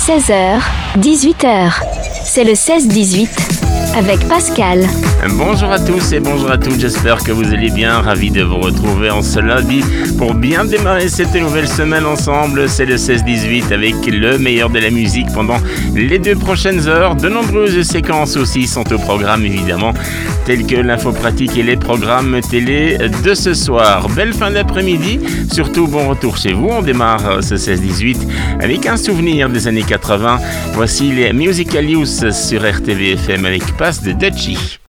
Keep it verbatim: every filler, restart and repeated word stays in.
seize heures, dix-huit heures. C'est le seize dix-huit avec Pascal. Bonjour à tous et bonjour à toutes, j'espère que vous allez bien, ravi de vous retrouver en ce lundi pour bien démarrer cette nouvelle semaine ensemble. C'est le seize dix-huit avec le meilleur de la musique pendant les deux prochaines heures. De nombreuses séquences aussi sont au programme évidemment, telles que l'info pratique et les programmes télé de ce soir. Belle fin d'après-midi, surtout bon retour chez vous. On démarre ce seize dix-huit avec un souvenir des années quatre-vingts. Voici les Musical Youth sur R T V F M avec Pass de Dutchy.